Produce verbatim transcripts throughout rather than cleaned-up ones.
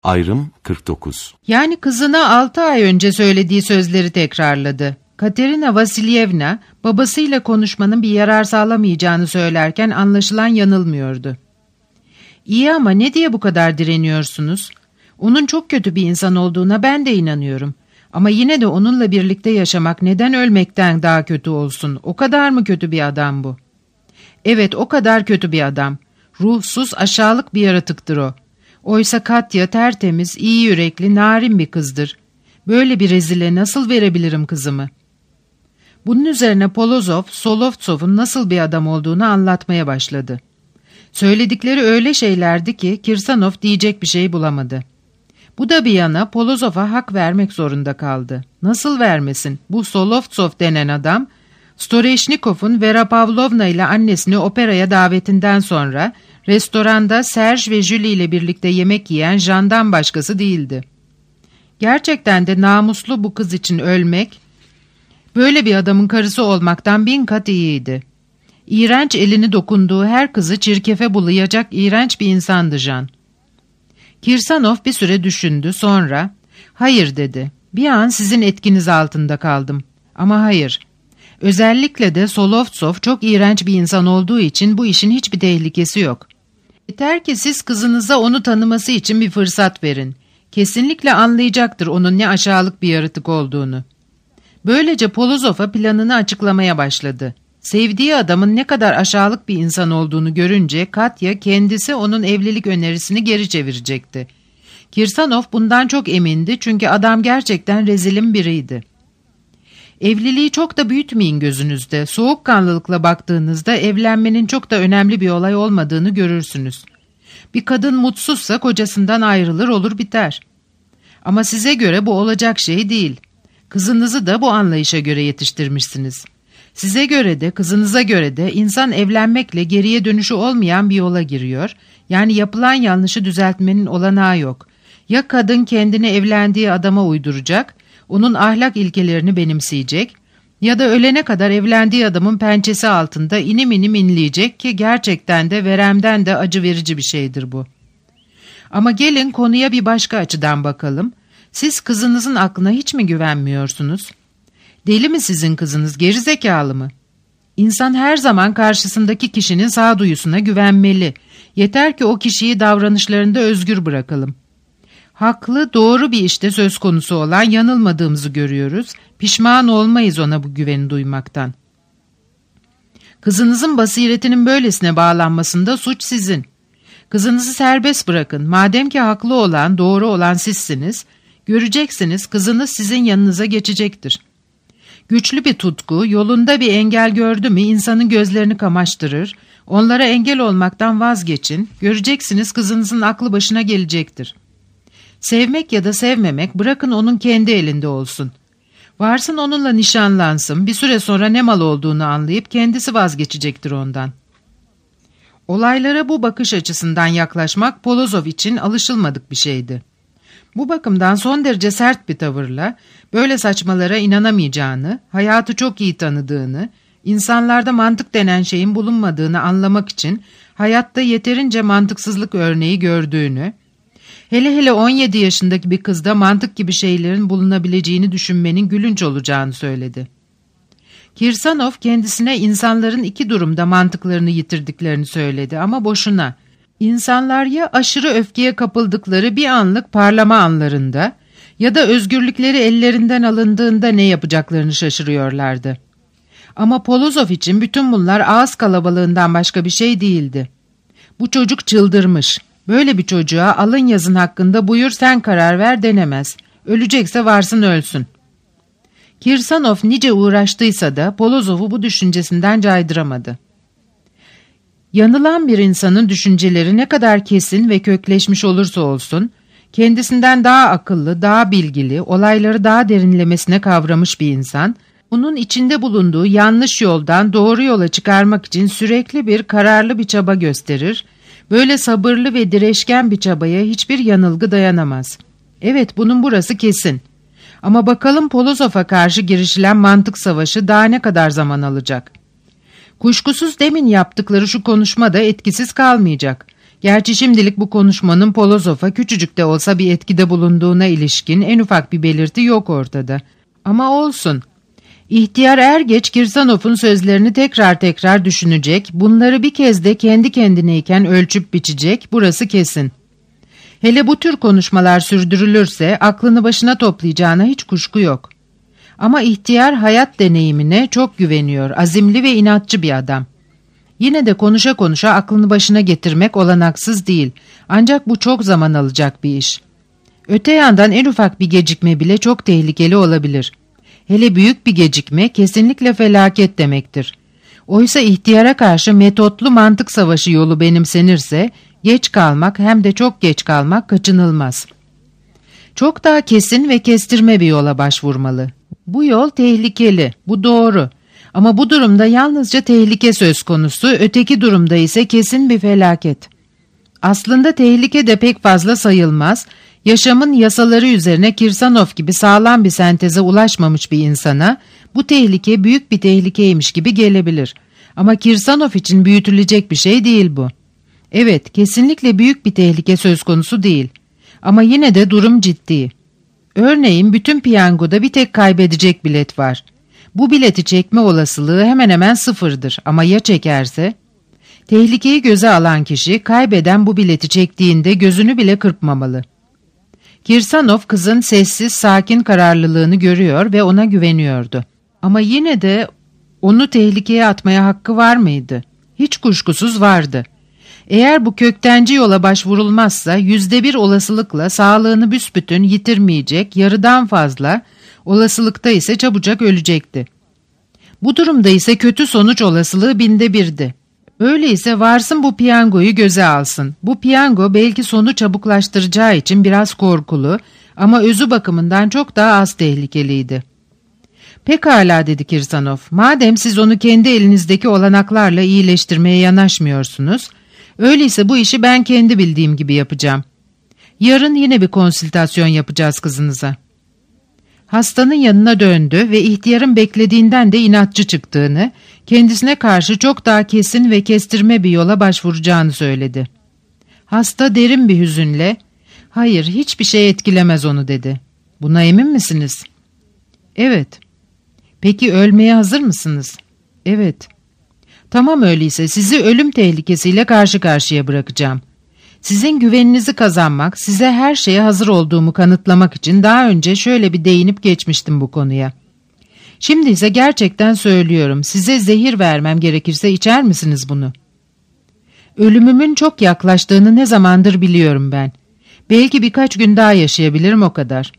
Ayrım kırk dokuz. Yani kızına altı ay önce söylediği sözleri tekrarladı. Katerina Vasilyevna babasıyla konuşmanın bir yarar sağlamayacağını söylerken anlaşılan yanılmıyordu. İyi ama ne diye bu kadar direniyorsunuz? Onun çok kötü bir insan olduğuna ben de inanıyorum. Ama yine de onunla birlikte yaşamak neden ölmekten daha kötü olsun? O kadar mı kötü bir adam bu? Evet, o kadar kötü bir adam. Ruhsuz, aşağılık bir yaratıktır o. Oysa Katya tertemiz, iyi yürekli, narin bir kızdır. Böyle bir rezile nasıl verebilirim kızımı? Bunun üzerine Polozov, Solovtsov'un nasıl bir adam olduğunu anlatmaya başladı. Söyledikleri öyle şeylerdi ki Kirsanov diyecek bir şey bulamadı. Bu da bir yana Polozov'a hak vermek zorunda kaldı. Nasıl vermesin? Bu Solovtsov denen adam, Storeşnikov'un Vera Pavlovna ile annesini operaya davetinden sonra restoranda Serge ve Julie ile birlikte yemek yiyen Jean'dan başkası değildi. Gerçekten de namuslu bu kız için ölmek, böyle bir adamın karısı olmaktan bin kat iyiydi. İğrenç, elini dokunduğu her kızı çirkefe bulayacak iğrenç bir insandı Jean. Kirsanov bir süre düşündü, sonra "Hayır" dedi. "Bir an sizin etkiniz altında kaldım. Ama hayır. Özellikle de Solovtsov çok iğrenç bir insan olduğu için bu işin hiçbir tehlikesi yok. Yeter ki siz kızınıza onu tanıması için bir fırsat verin. Kesinlikle anlayacaktır onun ne aşağılık bir yaratık olduğunu." Böylece Polozov'a planını açıklamaya başladı. Sevdiği adamın ne kadar aşağılık bir insan olduğunu görünce Katya kendisi onun evlilik önerisini geri çevirecekti. Kirsanov bundan çok emindi çünkü adam gerçekten rezilin biriydi. Evliliği çok da büyütmeyin gözünüzde. Soğukkanlılıkla baktığınızda evlenmenin çok da önemli bir olay olmadığını görürsünüz. Bir kadın mutsuzsa kocasından ayrılır olur biter. Ama size göre bu olacak şey değil. Kızınızı da bu anlayışa göre yetiştirmişsiniz. Size göre de kızınıza göre de insan evlenmekle geriye dönüşü olmayan bir yola giriyor. Yani yapılan yanlışı düzeltmenin olanağı yok. Ya kadın kendini evlendiği adama uyduracak, onun ahlak ilkelerini benimseyecek ya da ölene kadar evlendiği adamın pençesi altında inim inim inleyecek ki gerçekten de veremden de acı verici bir şeydir bu. Ama gelin konuya bir başka açıdan bakalım. Siz kızınızın aklına hiç mi güvenmiyorsunuz? Deli mi sizin kızınız, gerizekalı mı? İnsan her zaman karşısındaki kişinin sağduyusuna güvenmeli. Yeter ki o kişiyi davranışlarında özgür bırakalım. Haklı, doğru bir işte söz konusu olan yanılmadığımızı görüyoruz. Pişman olmayız ona bu güveni duymaktan. Kızınızın basiretinin böylesine bağlanmasında suç sizin. Kızınızı serbest bırakın. Madem ki haklı olan, doğru olan sizsiniz, göreceksiniz kızınız sizin yanınıza geçecektir. Güçlü bir tutku, yolunda bir engel gördü mü insanın gözlerini kamaştırır. Onlara engel olmaktan vazgeçin. Göreceksiniz kızınızın aklı başına gelecektir. Sevmek ya da sevmemek bırakın onun kendi elinde olsun. Varsın onunla nişanlansın, bir süre sonra ne mal olduğunu anlayıp kendisi vazgeçecektir ondan. Olaylara bu bakış açısından yaklaşmak Polozov için alışılmadık bir şeydi. Bu bakımdan son derece sert bir tavırla böyle saçmalara inanamayacağını, hayatı çok iyi tanıdığını, insanlarda mantık denen şeyin bulunmadığını anlamak için hayatta yeterince mantıksızlık örneği gördüğünü, hele hele on yedi yaşındaki bir kızda mantık gibi şeylerin bulunabileceğini düşünmenin gülünç olacağını söyledi. Kirsanov kendisine insanların iki durumda mantıklarını yitirdiklerini söyledi ama boşuna. İnsanlar ya aşırı öfkeye kapıldıkları bir anlık parlama anlarında ya da özgürlükleri ellerinden alındığında ne yapacaklarını şaşırıyorlardı. Ama Polozov için bütün bunlar ağız kalabalığından başka bir şey değildi. Bu çocuk çıldırmış. Böyle bir çocuğa alın yazın hakkında buyur sen karar ver denemez. Ölecekse varsın ölsün. Kirsanov nice uğraştıysa da Polozov'u bu düşüncesinden caydıramadı. Yanılan bir insanın düşünceleri ne kadar kesin ve kökleşmiş olursa olsun, kendisinden daha akıllı, daha bilgili, olayları daha derinlemesine kavramış bir insan, onun içinde bulunduğu yanlış yoldan doğru yola çıkarmak için sürekli bir kararlı bir çaba gösterir. Böyle sabırlı ve direşken bir çabaya hiçbir yanılgı dayanamaz. Evet, bunun burası kesin. Ama bakalım Polozov'a karşı girişilen mantık savaşı daha ne kadar zaman alacak? Kuşkusuz demin yaptıkları şu konuşma da etkisiz kalmayacak. Gerçi şimdilik bu konuşmanın Polozov'a küçücük de olsa bir etkide bulunduğuna ilişkin en ufak bir belirti yok ortada. Ama olsun. İhtiyar er geç Kirsanov'un sözlerini tekrar tekrar düşünecek, bunları bir kez de kendi kendineyken ölçüp biçecek, burası kesin. Hele bu tür konuşmalar sürdürülürse aklını başına toplayacağına hiç kuşku yok. Ama ihtiyar hayat deneyimine çok güveniyor, azimli ve inatçı bir adam. Yine de konuşa konuşa aklını başına getirmek olanaksız değil, ancak bu çok zaman alacak bir iş. Öte yandan en ufak bir gecikme bile çok tehlikeli olabilir. Hele büyük bir gecikme kesinlikle felaket demektir. Oysa ihtiyara karşı metotlu mantık savaşı yolu benimsenirse, geç kalmak hem de çok geç kalmak kaçınılmaz. Çok daha kesin ve kestirme bir yola başvurmalı. Bu yol tehlikeli, bu doğru. Ama bu durumda yalnızca tehlike söz konusu, öteki durumda ise kesin bir felaket. Aslında tehlike de pek fazla sayılmaz. Yaşamın yasaları üzerine Kirsanov gibi sağlam bir senteze ulaşmamış bir insana bu tehlike büyük bir tehlikeymiş gibi gelebilir. Ama Kirsanov için büyütülecek bir şey değil bu. Evet, kesinlikle büyük bir tehlike söz konusu değil. Ama yine de durum ciddi. Örneğin bütün piyangoda bir tek kaybedecek bilet var. Bu bileti çekme olasılığı hemen hemen sıfırdır ama ya çekerse? Tehlikeyi göze alan kişi kaybeden bu bileti çektiğinde gözünü bile kırpmamalı. Kirsanov kızın sessiz, sakin kararlılığını görüyor ve ona güveniyordu. Ama yine de onu tehlikeye atmaya hakkı var mıydı? Hiç kuşkusuz vardı. Eğer bu köktenci yola başvurulmazsa yüzde bir olasılıkla sağlığını büsbütün yitirmeyecek, yarıdan fazla olasılıkta ise çabucak ölecekti. Bu durumda ise kötü sonuç olasılığı binde birdi. Öyleyse varsın bu piyangoyu göze alsın. Bu piyango belki sonu çabuklaştıracağı için biraz korkulu ama özü bakımından çok daha az tehlikeliydi. Pekala dedi Kirsanov, madem siz onu kendi elinizdeki olanaklarla iyileştirmeye yanaşmıyorsunuz, öyleyse bu işi ben kendi bildiğim gibi yapacağım. Yarın yine bir konsültasyon yapacağız kızınıza. Hastanın yanına döndü ve ihtiyarın beklediğinden de inatçı çıktığını, kendisine karşı çok daha kesin ve kestirme bir yola başvuracağını söyledi. Hasta derin bir hüzünle, "Hayır, hiçbir şey etkilemez onu," dedi. "Buna emin misiniz?" "Evet." "Peki ölmeye hazır mısınız?" "Evet." "Tamam, öyleyse sizi ölüm tehlikesiyle karşı karşıya bırakacağım. Sizin güveninizi kazanmak, size her şeye hazır olduğumu kanıtlamak için daha önce şöyle bir değinip geçmiştim bu konuya. Şimdi ise gerçekten söylüyorum, size zehir vermem gerekirse içer misiniz bunu? Ölümümün çok yaklaştığını ne zamandır biliyorum ben. Belki birkaç gün daha yaşayabilirim, o kadar."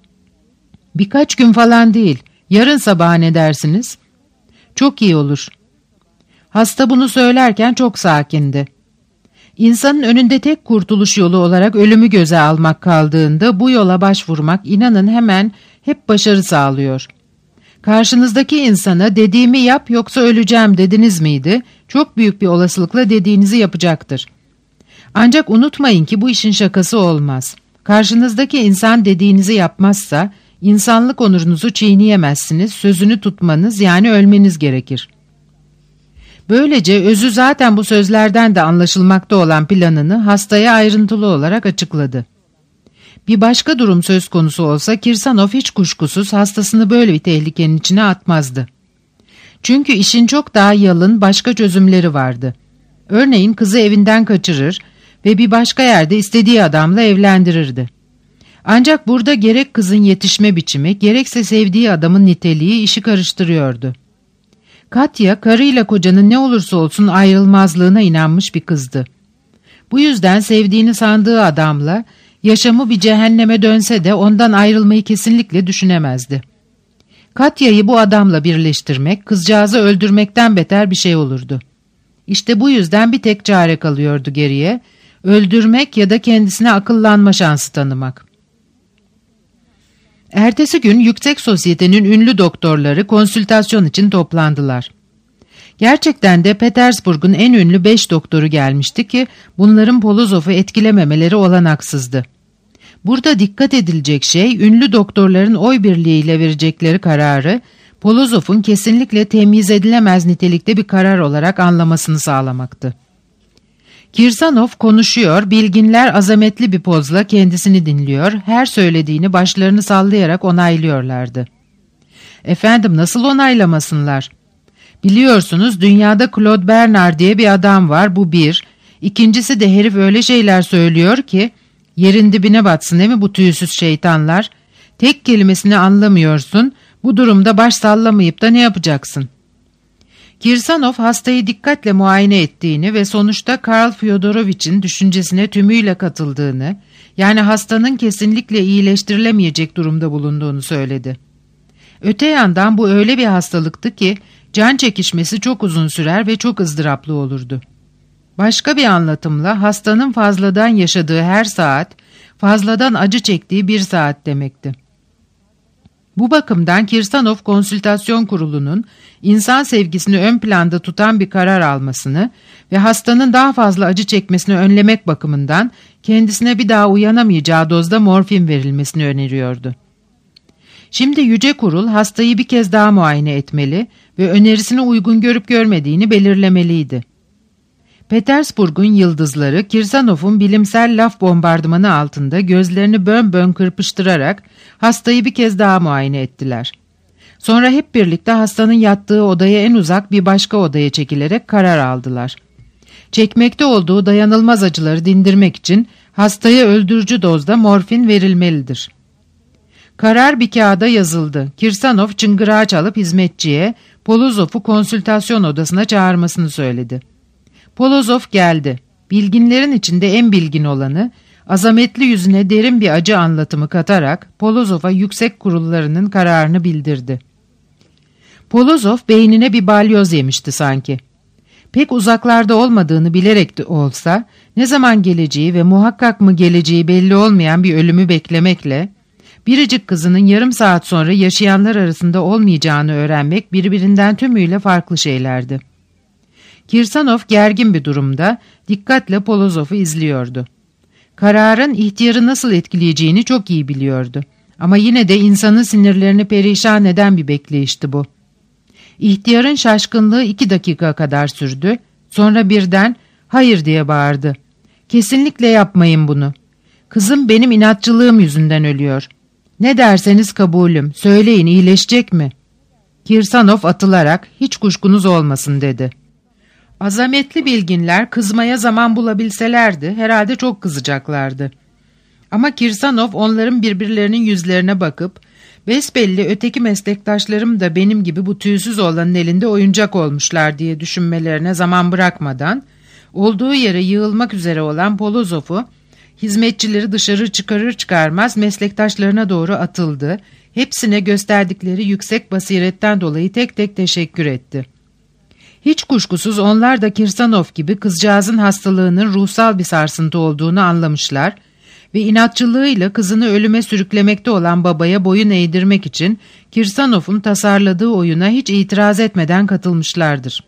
"Birkaç gün falan değil, yarın sabah ne dersiniz?" "Çok iyi olur." Hasta bunu söylerken çok sakindi. İnsanın önünde tek kurtuluş yolu olarak ölümü göze almak kaldığında bu yola başvurmak inanın hemen hep başarı sağlıyor. Karşınızdaki insana dediğimi yap yoksa öleceğim dediniz miydi? Çok büyük bir olasılıkla dediğinizi yapacaktır. Ancak unutmayın ki bu işin şakası olmaz. Karşınızdaki insan dediğinizi yapmazsa insanlık onurunuzu çiğneyemezsiniz, sözünü tutmanız yani ölmeniz gerekir. Böylece özü zaten bu sözlerden de anlaşılmakta olan planını hastaya ayrıntılı olarak açıkladı. Bir başka durum söz konusu olsa Kirsanov hiç kuşkusuz hastasını böyle bir tehlikenin içine atmazdı. Çünkü işin çok daha yalın başka çözümleri vardı. Örneğin kızı evinden kaçırır ve bir başka yerde istediği adamla evlendirirdi. Ancak burada gerek kızın yetişme biçimi gerekse sevdiği adamın niteliği işi karıştırıyordu. Katya, karıyla kocanın ne olursa olsun ayrılmazlığına inanmış bir kızdı. Bu yüzden sevdiğini sandığı adamla yaşamı bir cehenneme dönse de ondan ayrılmayı kesinlikle düşünemezdi. Katya'yı bu adamla birleştirmek, kızcağızı öldürmekten beter bir şey olurdu. İşte bu yüzden bir tek çare kalıyordu geriye, öldürmek ya da kendisine akıllanma şansı tanımak. Ertesi gün yüksek sosyetenin ünlü doktorları konsültasyon için toplandılar. Gerçekten de Petersburg'un en ünlü beş doktoru gelmişti ki bunların Polozov'u etkilememeleri olanaksızdı. Burada dikkat edilecek şey ünlü doktorların oy birliğiyle verecekleri kararı Polozov'un kesinlikle temyiz edilemez nitelikte bir karar olarak anlamasını sağlamaktı. Kirsanov konuşuyor, bilginler azametli bir pozla kendisini dinliyor, her söylediğini başlarını sallayarak onaylıyorlardı. Efendim, nasıl onaylamasınlar? Biliyorsunuz dünyada Claude Bernard diye bir adam var, bu bir. İkincisi de herif öyle şeyler söylüyor ki yerin dibine batsın değil mi bu tüysüz şeytanlar? Tek kelimesini anlamıyorsun, bu durumda baş sallamayıp da ne yapacaksın? Kirsanov hastayı dikkatle muayene ettiğini ve sonuçta Karl Fyodorovich'in düşüncesine tümüyle katıldığını, yani hastanın kesinlikle iyileştirilemeyecek durumda bulunduğunu söyledi. Öte yandan bu öyle bir hastalıktı ki can çekişmesi çok uzun sürer ve çok ızdıraplı olurdu. Başka bir anlatımla hastanın fazladan yaşadığı her saat, fazladan acı çektiği bir saat demekti. Bu bakımdan Kirsanov Konsültasyon Kurulu'nun insan sevgisini ön planda tutan bir karar almasını ve hastanın daha fazla acı çekmesini önlemek bakımından kendisine bir daha uyanamayacağı dozda morfin verilmesini öneriyordu. Şimdi Yüce Kurul hastayı bir kez daha muayene etmeli ve önerisine uygun görüp görmediğini belirlemeliydi. Petersburg'un yıldızları Kirsanov'un bilimsel laf bombardımanı altında gözlerini bön bön kırpıştırarak hastayı bir kez daha muayene ettiler. Sonra hep birlikte hastanın yattığı odaya en uzak bir başka odaya çekilerek karar aldılar. Çekmekte olduğu dayanılmaz acıları dindirmek için hastaya öldürücü dozda morfin verilmelidir. Karar bir kağıda yazıldı. Kirsanov çıngırağı çalıp hizmetçiye Polozov'u konsültasyon odasına çağırmasını söyledi. Polozov geldi. Bilginlerin içinde en bilgin olanı, azametli yüzüne derin bir acı anlatımı katarak Polozov'a yüksek kurullarının kararını bildirdi. Polozov beynine bir balyoz yemişti sanki. Pek uzaklarda olmadığını bilerek de olsa, ne zaman geleceği ve muhakkak mı geleceği belli olmayan bir ölümü beklemekle, biricik kızının yarım saat sonra yaşayanlar arasında olmayacağını öğrenmek birbirinden tümüyle farklı şeylerdi. Kirsanov gergin bir durumda dikkatle Polozov'u izliyordu. Kararın ihtiyarı nasıl etkileyeceğini çok iyi biliyordu. Ama yine de insanın sinirlerini perişan eden bir bekleyişti bu. İhtiyarın şaşkınlığı iki dakika kadar sürdü. Sonra birden hayır diye bağırdı. Kesinlikle yapmayın bunu. Kızım benim inatçılığım yüzünden ölüyor. Ne derseniz kabulüm. Söyleyin, iyileşecek mi? Kirsanov atılarak hiç kuşkunuz olmasın dedi. Azametli bilginler kızmaya zaman bulabilselerdi herhalde çok kızacaklardı. Ama Kirsanov onların birbirlerinin yüzlerine bakıp besbelli öteki meslektaşlarım da benim gibi bu tüysüz olanın elinde oyuncak olmuşlar diye düşünmelerine zaman bırakmadan olduğu yere yığılmak üzere olan Polozov'u hizmetçileri dışarı çıkarır çıkarmaz meslektaşlarına doğru atıldı. Hepsine gösterdikleri yüksek basiretten dolayı tek tek teşekkür etti. Hiç kuşkusuz onlar da Kirsanov gibi kızcağızın hastalığının ruhsal bir sarsıntı olduğunu anlamışlar ve inatçılığıyla kızını ölüme sürüklemekte olan babaya boyun eğdirmek için Kirsanov'un tasarladığı oyuna hiç itiraz etmeden katılmışlardır.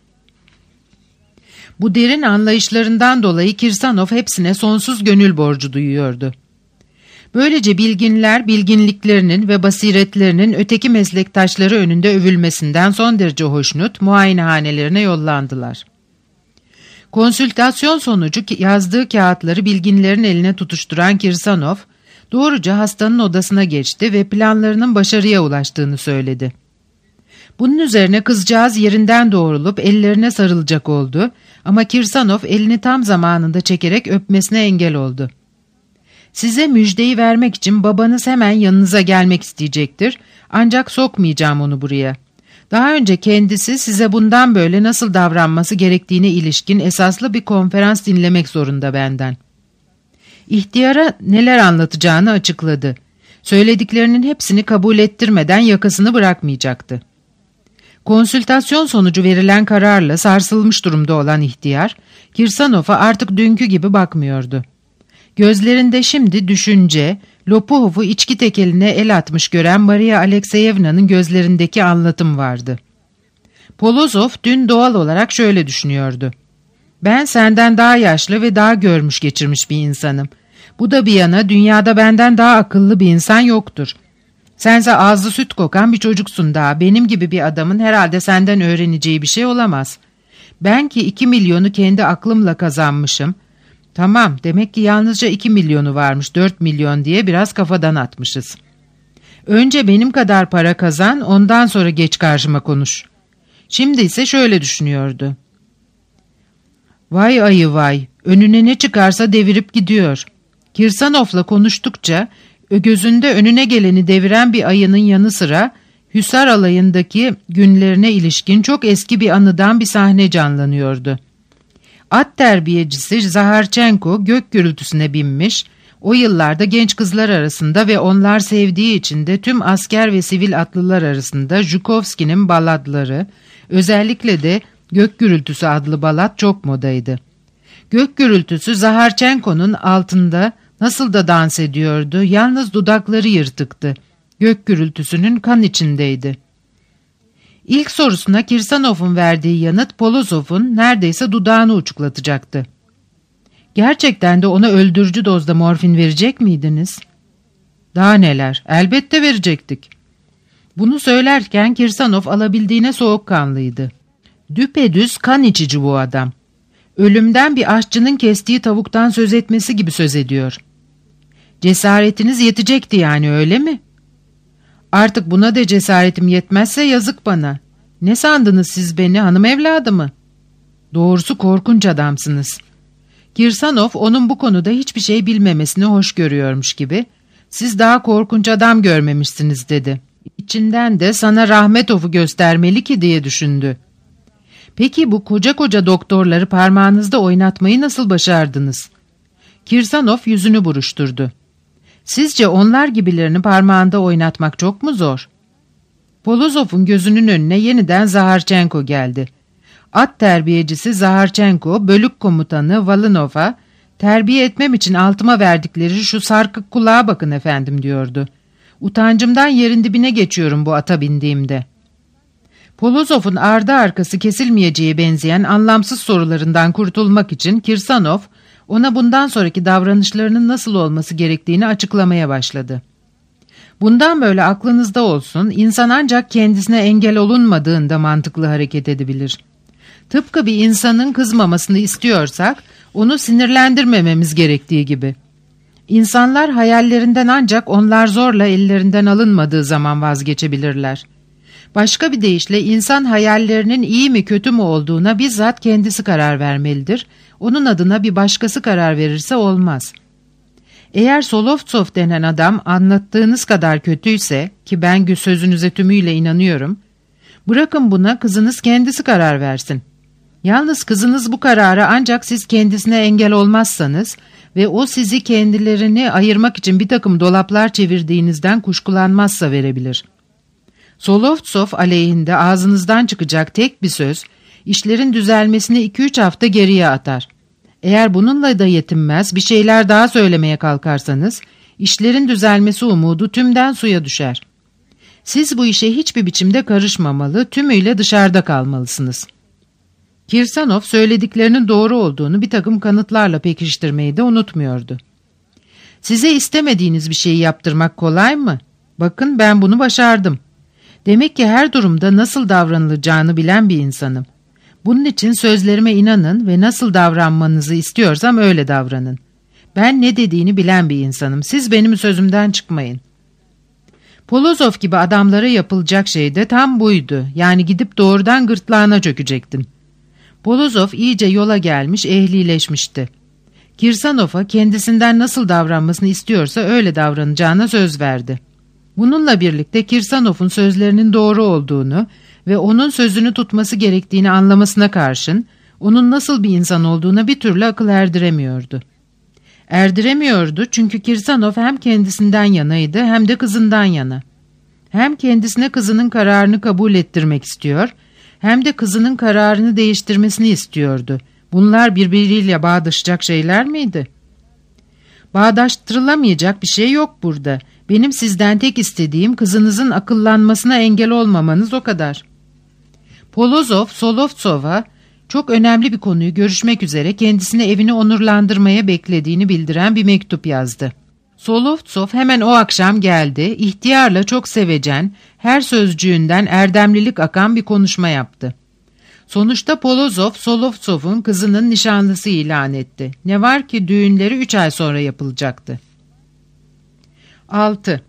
Bu derin anlayışlarından dolayı Kirsanov hepsine sonsuz gönül borcu duyuyordu. Böylece bilginler bilginliklerinin ve basiretlerinin öteki meslektaşları önünde övülmesinden son derece hoşnut muayenehanelerine yollandılar. Konsültasyon sonucu yazdığı kağıtları bilginlerin eline tutuşturan Kirsanov, doğruca hastanın odasına geçti ve planlarının başarıya ulaştığını söyledi. Bunun üzerine kızcağız yerinden doğrulup ellerine sarılacak oldu ama Kirsanov elini tam zamanında çekerek öpmesine engel oldu. Size müjdeyi vermek için babanız hemen yanınıza gelmek isteyecektir, ancak sokmayacağım onu buraya. Daha önce kendisi size bundan böyle nasıl davranması gerektiğine ilişkin esaslı bir konferans dinlemek zorunda benden. İhtiyara neler anlatacağını açıkladı. Söylediklerinin hepsini kabul ettirmeden yakasını bırakmayacaktı. Konsültasyon sonucu verilen kararla sarsılmış durumda olan ihtiyar, Kirsanov'a artık dünkü gibi bakmıyordu. Gözlerinde şimdi düşünce, Lopuhov'u içki tekeline el atmış gören Maria Alekseyevna'nın gözlerindeki anlatım vardı. Polozov dün doğal olarak şöyle düşünüyordu. Ben senden daha yaşlı ve daha görmüş geçirmiş bir insanım. Bu da bir yana dünyada benden daha akıllı bir insan yoktur. Sense ağzı süt kokan bir çocuksun daha. Benim gibi bir adamın herhalde senden öğreneceği bir şey olamaz. Ben ki iki milyonu kendi aklımla kazanmışım. Tamam, demek ki yalnızca iki milyonu varmış, dört milyon diye biraz kafadan atmışız. Önce benim kadar para kazan, ondan sonra geç karşıma konuş. Şimdi ise şöyle düşünüyordu. Vay ayı vay, önüne ne çıkarsa devirip gidiyor. Kirsanov'la konuştukça gözünde önüne geleni deviren bir ayının yanı sıra Hüsar alayındaki günlerine ilişkin çok eski bir anıdan bir sahne canlanıyordu. At terbiyecisi Zaharchenko gök gürültüsüne binmiş, o yıllarda genç kızlar arasında ve onlar sevdiği için de tüm asker ve sivil atlılar arasında Zhukovski'nin baladları, özellikle de Gök Gürültüsü adlı balat çok modaydı. Gök Gürültüsü Zaharchenko'nun altında nasıl da dans ediyordu, yalnız dudakları yırtıktı. Gök Gürültüsü'nün kan içindeydi. İlk sorusuna Kirsanov'un verdiği yanıt Polozov'un neredeyse dudağını uçuklatacaktı. Gerçekten de ona öldürücü dozda morfin verecek miydiniz? Daha neler, elbette verecektik. Bunu söylerken Kirsanov alabildiğine soğukkanlıydı. Düpedüz kan içici bu adam. Ölümden bir aşçının kestiği tavuktan söz etmesi gibi söz ediyor. Cesaretiniz yetecekti yani, öyle mi? Artık buna da cesaretim yetmezse yazık bana. Ne sandınız siz beni, hanım evladı mı? Doğrusu korkunç adamsınız. Kirsanov onun bu konuda hiçbir şey bilmemesini hoş görüyormuş gibi, siz daha korkunç adam görmemişsiniz dedi. İçinden de sana Rahmetov'u göstermeli ki diye düşündü. Peki bu koca koca doktorları parmağınızda oynatmayı nasıl başardınız? Kirsanov yüzünü buruşturdu. Sizce onlar gibilerini parmağında oynatmak çok mu zor? Polozov'un gözünün önüne yeniden Zaharchenko geldi. At terbiyecisi Zaharchenko, bölük komutanı Valinov'a, terbiye etmem için altıma verdikleri şu sarkık kulağa bakın efendim diyordu. Utancımdan yerin dibine geçiyorum bu ata bindiğimde. Polozov'un ardı arkası kesilmeyeceği benzeyen anlamsız sorularından kurtulmak için Kirsanov, ona bundan sonraki davranışlarının nasıl olması gerektiğini açıklamaya başladı. Bundan böyle aklınızda olsun, insan ancak kendisine engel olunmadığında mantıklı hareket edebilir. Tıpkı bir insanın kızmamasını istiyorsak, onu sinirlendirmememiz gerektiği gibi. İnsanlar hayallerinden ancak onlar zorla ellerinden alınmadığı zaman vazgeçebilirler. Başka bir deyişle insan hayallerinin iyi mi kötü mü olduğuna bizzat kendisi karar vermelidir. Onun adına bir başkası karar verirse olmaz. Eğer Solovtsov denen adam anlattığınız kadar kötüyse, ki ben sözünüze tümüyle inanıyorum, bırakın buna kızınız kendisi karar versin. Yalnız kızınız bu karara ancak siz kendisine engel olmazsanız ve o sizi kendilerini ayırmak için bir takım dolaplar çevirdiğinizden kuşkulanmazsa verebilir. Solovtsov aleyhinde ağzınızdan çıkacak tek bir söz, işlerin düzelmesini iki üç hafta geriye atar. Eğer bununla da yetinmez, bir şeyler daha söylemeye kalkarsanız, işlerin düzelmesi umudu tümden suya düşer. Siz bu işe hiçbir biçimde karışmamalı, tümüyle dışarıda kalmalısınız. Kirsanov söylediklerinin doğru olduğunu bir takım kanıtlarla pekiştirmeyi de unutmuyordu. Size istemediğiniz bir şeyi yaptırmak kolay mı? Bakın ben bunu başardım. Demek ki her durumda nasıl davranılacağını bilen bir insanım. Bunun için sözlerime inanın ve nasıl davranmanızı istiyorsam öyle davranın. Ben ne dediğini bilen bir insanım. Siz benim sözümden çıkmayın. Polozov gibi adamlara yapılacak şey de tam buydu. Yani gidip doğrudan gırtlağına çökecektim. Polozov iyice yola gelmiş, ehlileşmişti. Kirsanov'a kendisinden nasıl davranmasını istiyorsa öyle davranacağına söz verdi. Bununla birlikte Kirsanov'un sözlerinin doğru olduğunu ve onun sözünü tutması gerektiğini anlamasına karşın, onun nasıl bir insan olduğuna bir türlü akıl erdiremiyordu. Erdiremiyordu çünkü Kirsanov hem kendisinden yanaydı hem de kızından yana. Hem kendisine kızının kararını kabul ettirmek istiyor, hem de kızının kararını değiştirmesini istiyordu. Bunlar birbiriyle bağdaşacak şeyler miydi? Bağdaştırılamayacak bir şey yok burada. Benim sizden tek istediğim kızınızın akıllanmasına engel olmamanız, o kadar. Polozov, Solovtsov'a çok önemli bir konuyu görüşmek üzere kendisine evini onurlandırmaya beklediğini bildiren bir mektup yazdı. Solovtsov hemen o akşam geldi, ihtiyarla çok sevecen, her sözcüğünden erdemlilik akan bir konuşma yaptı. Sonuçta Polozov, Solovtsov'un kızının nişanlısı ilan etti. Ne var ki düğünleri üç ay sonra yapılacaktı. altı.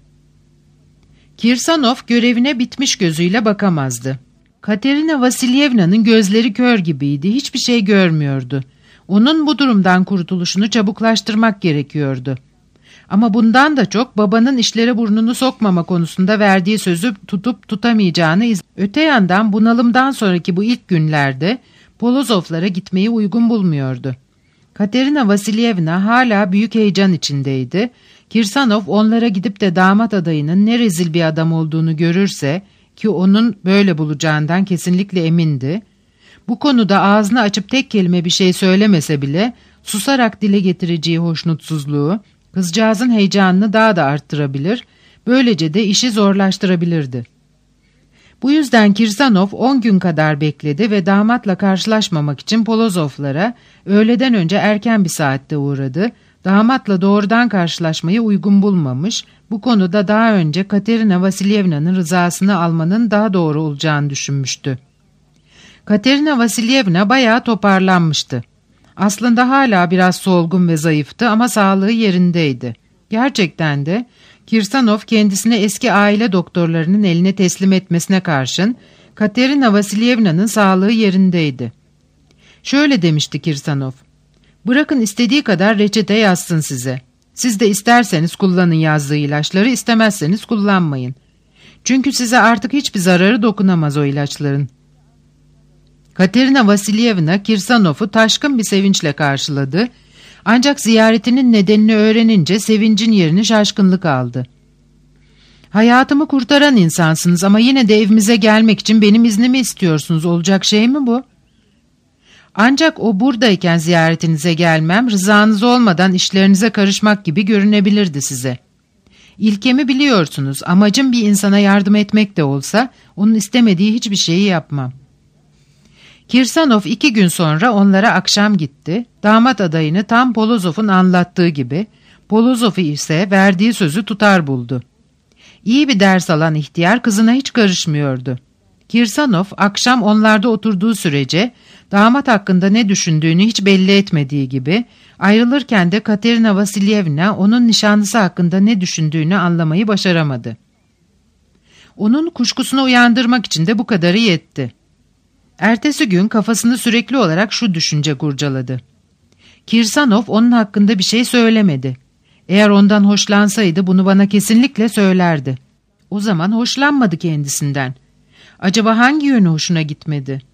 Kirsanov görevine bitmiş gözüyle bakamazdı. Katerina Vasilyevna'nın gözleri kör gibiydi, hiçbir şey görmüyordu. Onun bu durumdan kurtuluşunu çabuklaştırmak gerekiyordu. Ama bundan da çok babanın işlere burnunu sokmama konusunda verdiği sözü tutup tutamayacağını iz... Öte yandan bunalımdan sonraki bu ilk günlerde Polozovlara gitmeyi uygun bulmuyordu. Katerina Vasilyevna hala büyük heyecan içindeydi. Kirsanov onlara gidip de damat adayının ne rezil bir adam olduğunu görürse, ki onun böyle bulacağından kesinlikle emindi, bu konuda ağzını açıp tek kelime bir şey söylemese bile susarak dile getireceği hoşnutsuzluğu, kızcağızın heyecanını daha da arttırabilir, böylece de işi zorlaştırabilirdi. Bu yüzden Kirsanov on gün kadar bekledi ve damatla karşılaşmamak için Polozovlara öğleden önce erken bir saatte uğradı. Damatla doğrudan karşılaşmayı uygun bulmamış, bu konuda daha önce Katerina Vasilyevna'nın rızasını almanın daha doğru olacağını düşünmüştü. Katerina Vasilyevna bayağı toparlanmıştı. Aslında hala biraz solgun ve zayıftı ama sağlığı yerindeydi. Gerçekten de Kirsanov kendisini eski aile doktorlarının eline teslim etmesine karşın Katerina Vasilyevna'nın sağlığı yerindeydi. Şöyle demişti Kirsanov: "Bırakın istediği kadar reçete yazsın size. Siz de isterseniz kullanın yazdığı ilaçları, istemezseniz kullanmayın. Çünkü size artık hiçbir zararı dokunamaz o ilaçların." Katerina Vasilyevna Kirsanov'u taşkın bir sevinçle karşıladı. Ancak ziyaretinin nedenini öğrenince sevincin yerini şaşkınlık aldı. "Hayatımı kurtaran insansınız ama yine de evimize gelmek için benim iznimi istiyorsunuz. Olacak şey mi bu? Ancak o buradayken ziyaretinize gelmem, rızanız olmadan işlerinize karışmak gibi görünebilirdi size. İlkemi biliyorsunuz, amacım bir insana yardım etmek de olsa, onun istemediği hiçbir şeyi yapmam." Kirsanov iki gün sonra onlara akşam gitti. Damat adayını tam Polozov'un anlattığı gibi, Polozov'u ise verdiği sözü tutar buldu. İyi bir ders alan ihtiyar kızına hiç karışmıyordu. Kirsanov akşam onlarda oturduğu sürece damat hakkında ne düşündüğünü hiç belli etmediği gibi, ayrılırken de Katerina Vasilyevna onun nişanlısı hakkında ne düşündüğünü anlamayı başaramadı. Onun kuşkusunu uyandırmak için de bu kadarı yetti. Ertesi gün kafasını sürekli olarak şu düşünce kurcaladı: Kirsanov onun hakkında bir şey söylemedi. Eğer ondan hoşlansaydı bunu bana kesinlikle söylerdi. O zaman hoşlanmadı kendisinden. Acaba hangi yönü hoşuna gitmedi?